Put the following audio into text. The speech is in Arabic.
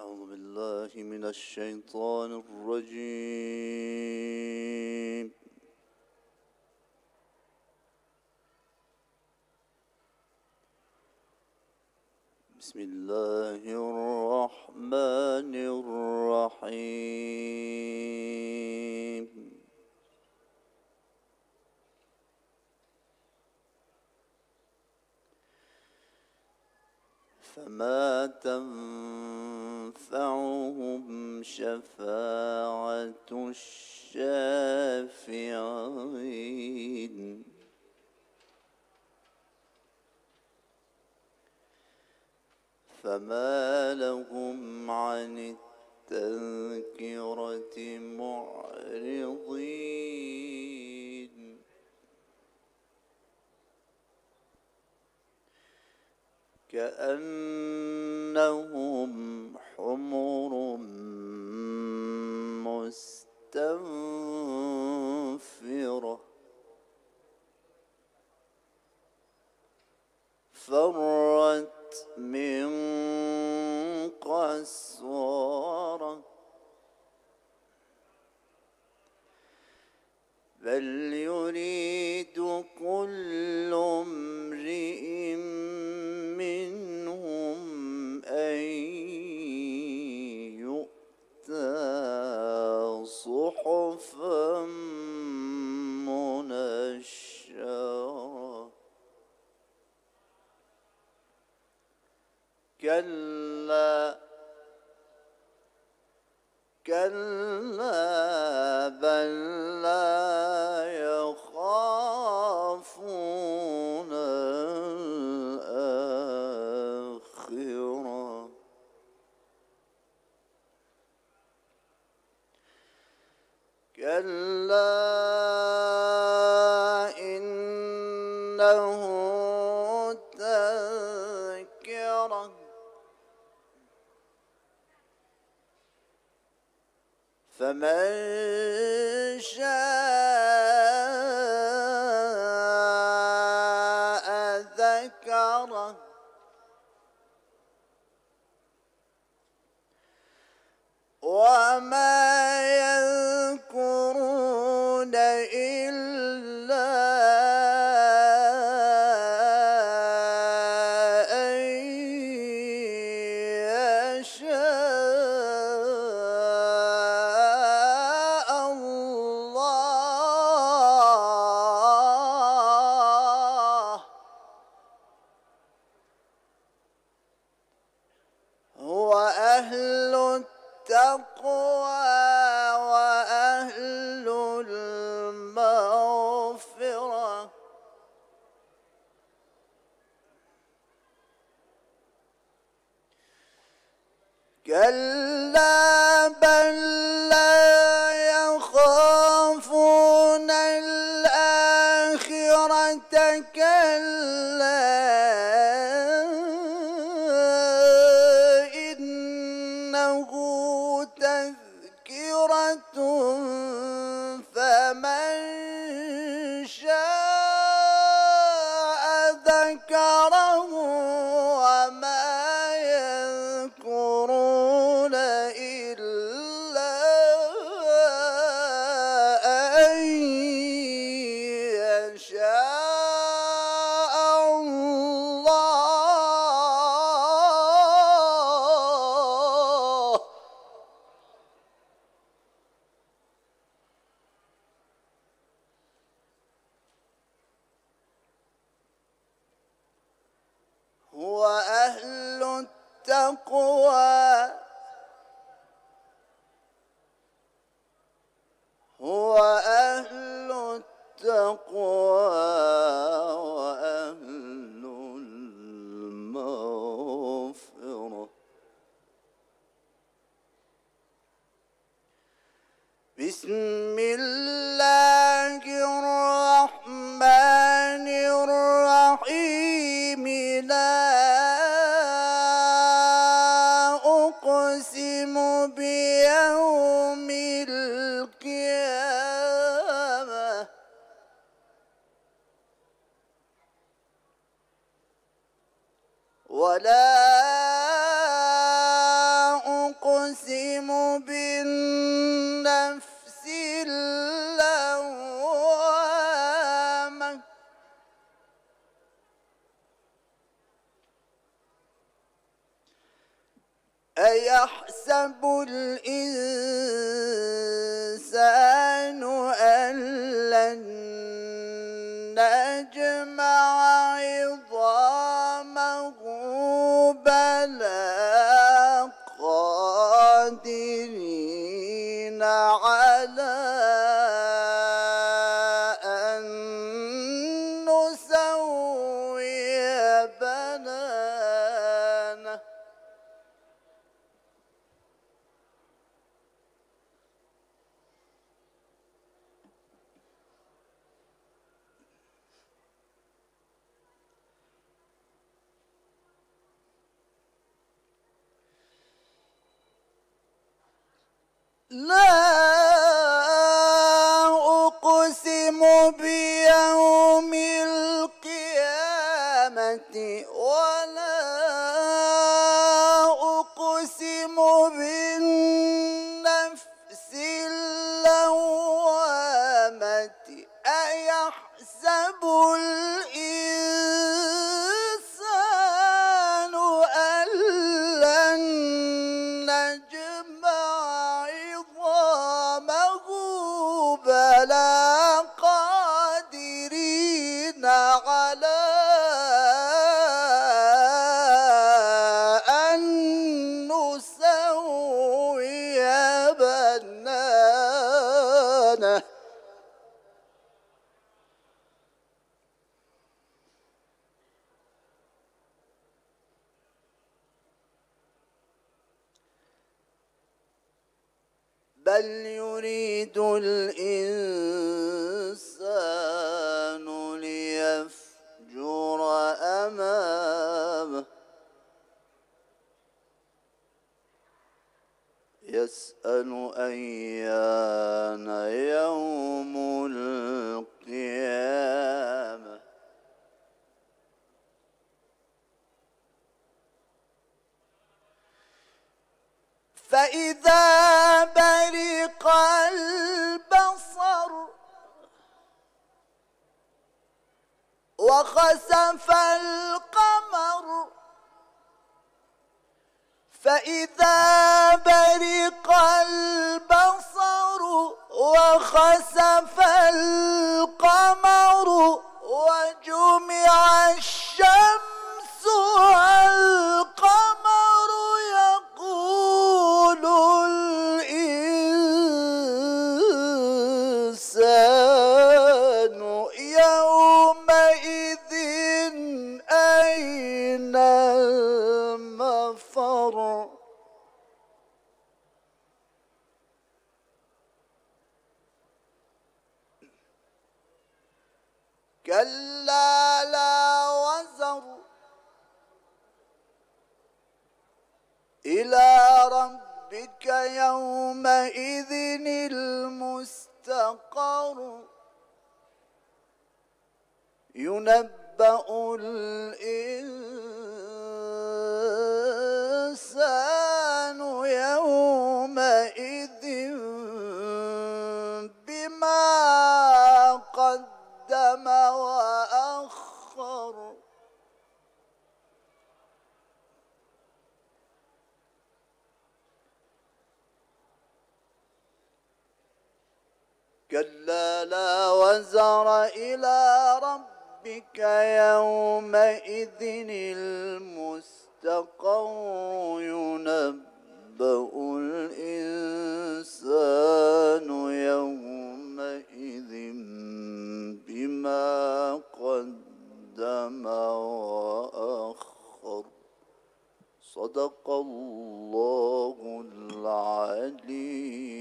أعوذ بالله من الشيطان الرجيم. بسم الله الرحمن الرحيم. فما تنفعهم شفاعة الشافعين فما لهم عن التذكرة معرضين كأنهم حمر مستنفرة فرت من قسورة بل يريد كل امرئ منهم أن يؤتى صحفا منشرة كلا بل لا يخافون الآخرة كلا إنه تذكرة فمن شاء ذكره وما يذكرون إلا أن يشاء الله هو أهل التقوى وأهل المغفرة كلا بل لا يخافون الآخرة كلا إنه تذكرة فمن شاء ذكره وما يذكرون إلا أن يشاء الله هو أهل التقوى هو أهل التقوى وأهل المغفرة بسم الله الرحمن الرحيم لا أقسم بيوم القيامة ولا بالنفس اللوامة أيحسب الإنسان أن لن نجمع عظامه بلى قادرين على أن نسوي بنانه لا أقسم بيوم القيامة ولا أقسم بالنفس اللوامة أيحسب الإنسان أن لن نجمع عظامه بلى قادرين على أن نسوي بنانه بل يريد الإنسان ليفجر أمامه يسأل أيان يوم القيامة فإذا برق البصر وخسف القمر فإذا برق البصر وخسف القمر وجمع الشمس والقمر يقول الإنسان يومئذ أين المفر كلا لا وزر إلى ربك يومئذ المستقر ينبأ الإنسان يومئذ بما قدم وأخر كلا لا وزر إلى ربك يومئذ المستقر ينبأ الإنسان يومئذ بما قدم وأخر صدق الله العلي